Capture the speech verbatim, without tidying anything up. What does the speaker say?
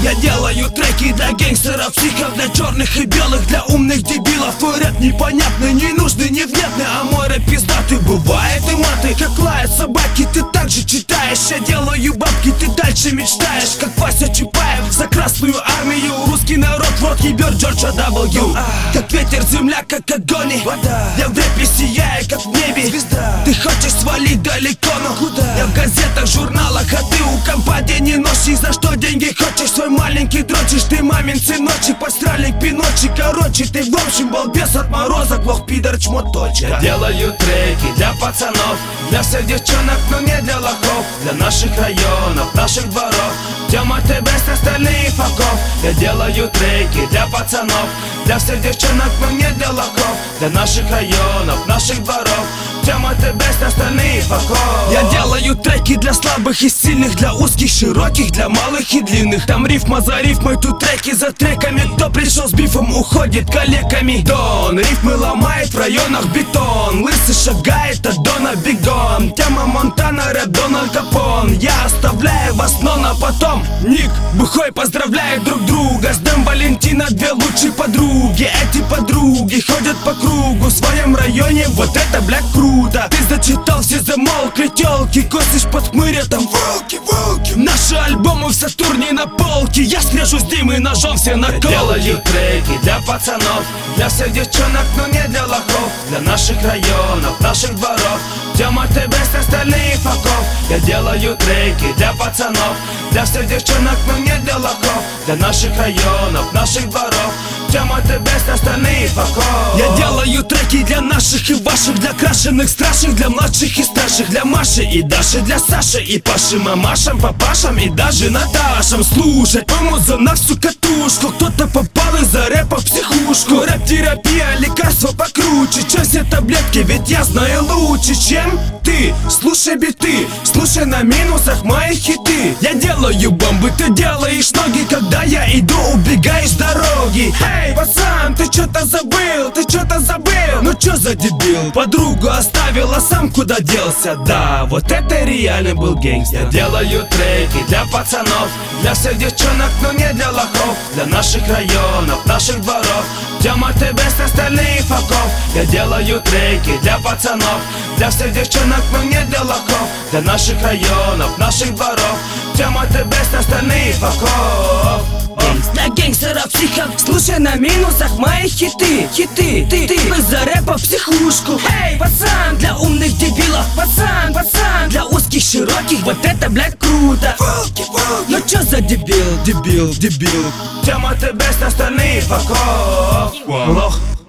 Я делаю треки для гангстеров, психов, для черных и белых, для умных дебилов. Твой рэп непонятный, ненужный, невнятный, а мой рэп пиздатый. Бывает и маты, как лают собаки, ты также читаешь. Я делаю бабки, ты дальше мечтаешь, как Вася Чапаев за Красную Армию. Русский народ в рот ебет Джорджа дабл ю. Как ветер, земля, как огонь. Я в рэпе сияю, как в небе звезда. Ты хочешь свалить далеко, но куда? Я в газетах, журналах, а ты у компании не носишь. За что деньги хочешь, свой маленький дрочишь. Ты мамин сыночек, постральник, пиночек. Короче, ты в общем балбес, отморозок, лох, пидор, чмо, точка. Я делаю треки для пацанов, для всех девчонок, но не для лохов. Для наших районов, наших дворов, Тема ТБ с остальные факов. Я делаю треки для пацанов, для всех девчонок, но не для лохов. Для наших районов, наших дворов, Тема ТБ с остальные факов. Я делаю треки для слабых и сильных, для узких, широких, для малых и длинных. Там рифма за рифмой, тут треки за треками. Кто пришел с бифом, уходит калеками. Дон, рифмы ломает в районах бетон. Лысый шагает от Дона бегом. Тема Монтана, рэп Дональд Капон. Я оставляю вас, но на потом. Ник, бухой, поздравляет друг друга. С Днем Валентина две лучшие подруги. Эти подруги ходят по кругу в своем районе, вот это, бля, круто. Ты зачитал, все замолкли, тёлки. Косишь под хмыря, там волки, волки. Наши альбомы в Сатурне на полке. Я срежу с Димой ножом все наколки. Я делаю треки для пацанов, для всех девчонок, но не для лохов. Для наших районов, наших дворов, Тема ТБ с остальных факов. Я делаю треки для пацанов, для всех девчонок, но не для лохов. Для наших районов, наших дворов, Тема ТБ с остальных факов. Я делаю треки для наших и ваших, для крашеных, страшных, для младших и старших, для Маши и Даши, для Саши и Паши, мамашам, папашам и даже Наташам. Слушать мою музыку на всю катушку. Кто-то попал из-за рэпа в психушку. Рэп-терапия, лекарство покруче, чем все таблетки, ведь я знаю лучше, чем ты. Слушай биты, слушай на минусах мои хиты. Я делаю бомбы, ты делаешь ноги. Когда я иду, убегаешь с дороги. Эй, пацан, ты что-то забыл, ты что-то забыл. Ну чё за дебил? Подругу оставил, а сам куда делся? Да, вот это реально был гангстер. Я делаю треки для пацанов, для всех девчонок, но не для лохов. Для наших районов, наших дворов, Тема ТБ с остальных факов. Я делаю треки для пацанов, для всех девчонок, но не для лохов. Для наших районов, наших дворов, Тема ТБ с остальных факов. Для гангстеров, психов, слушай на минусах мои хиты. Хиты, ты, ты, из-за рэпа в психушку. Эй, пацан, для умных дебилов. Пацан, пацан, для узких, широких, вот это, блядь, круто. Волки, волки. Ну чё за дебил, дебил, дебил? Тема ТБ с остальных факов. Лох.